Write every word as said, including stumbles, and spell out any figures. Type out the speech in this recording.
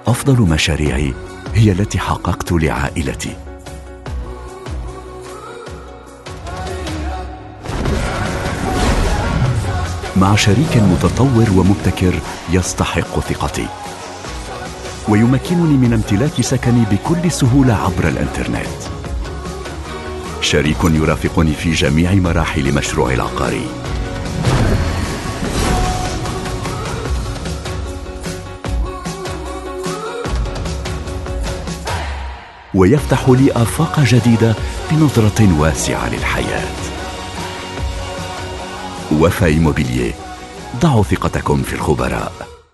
أفضل مشاريعي هي التي حققت لعائلتي. مع شريك متطور ومبتكر يستحق ثقتي ويمكنني من امتلاك سكني بكل سهولة عبر الإنترنت. شريك يرافقني في جميع مراحل مشروعي العقاري. ويفتح لي آفاق جديدة بنظرة واسعة للحياة. وفا إيموبيلييه، ضعوا ثقتكم في الخبراء.